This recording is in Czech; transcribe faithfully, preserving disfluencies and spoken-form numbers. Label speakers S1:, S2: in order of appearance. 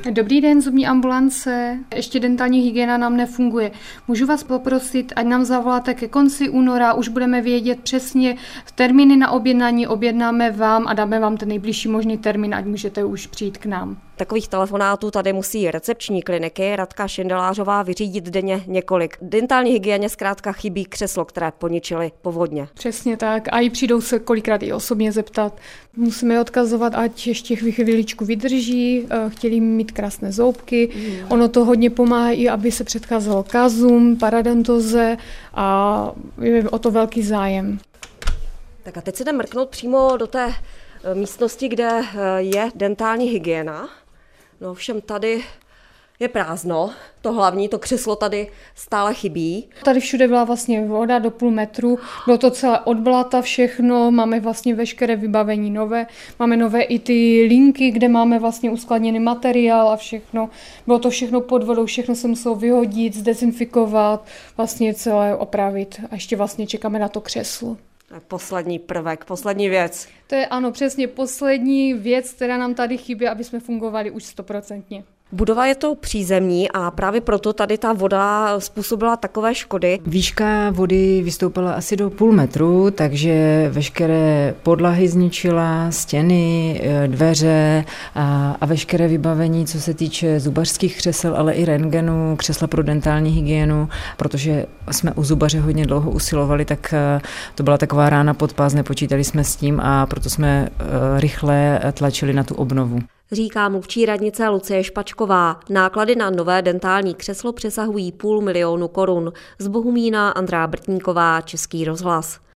S1: Dobrý den, zubní ambulance. Ještě dentální hygiena nám nefunguje. Můžu vás poprosit, ať nám zavoláte ke konci února, už budeme vědět přesně termíny na objednání, objednáme vám a dáme vám ten nejbližší možný termín, ať můžete už přijít k nám.
S2: Takových telefonátů tady musí recepční kliniky Radka Šindelářová vyřídit denně několik. Dentální hygieně zkrátka chybí křeslo, které poničily povodně.
S1: Přesně tak. A i přijdou se kolikrát i osobně zeptat. Musíme odkazovat, ať ještě chvíličku vydrží, chtěli mít krásné zoubky. Mm. Ono to hodně pomáhá i, aby se předcházelo kazům, paradontóze a je o to velký zájem.
S2: Tak a teď se jdeme mrknout přímo do té místnosti, kde je dentální hygiena. No všem tady je prázdno, to hlavní, to křeslo tady stále chybí.
S1: Tady všude byla vlastně voda do půl metru, bylo to celé od blata všechno, máme vlastně veškeré vybavení nové, máme nové i ty linky, kde máme vlastně uskladněný materiál a všechno. Bylo to všechno pod vodou, všechno se muselo vyhodit, zdezinfikovat, vlastně celé opravit a ještě vlastně čekáme na to křeslo.
S2: Poslední prvek, poslední věc.
S1: To je ano, přesně poslední věc, která nám tady chybí, aby jsme fungovali už stoprocentně.
S2: Budova je to přízemní a právě proto tady ta voda způsobila takové škody.
S3: Výška vody vystoupila asi do půl metru, takže veškeré podlahy zničila, stěny, dveře a, a veškeré vybavení, co se týče zubařských křesel, ale i rentgenu, křesla pro dentální hygienu, protože jsme u zubaře hodně dlouho usilovali, tak to byla taková rána pod pás, nepočítali jsme s tím a proto jsme rychle tlačili na tu obnovu.
S2: Říká mluvčí radnice Lucie Špačková. Náklady na nové dentální křeslo přesahují půl milionu korun. Z Bohumína Andrá Brtníková, Český rozhlas.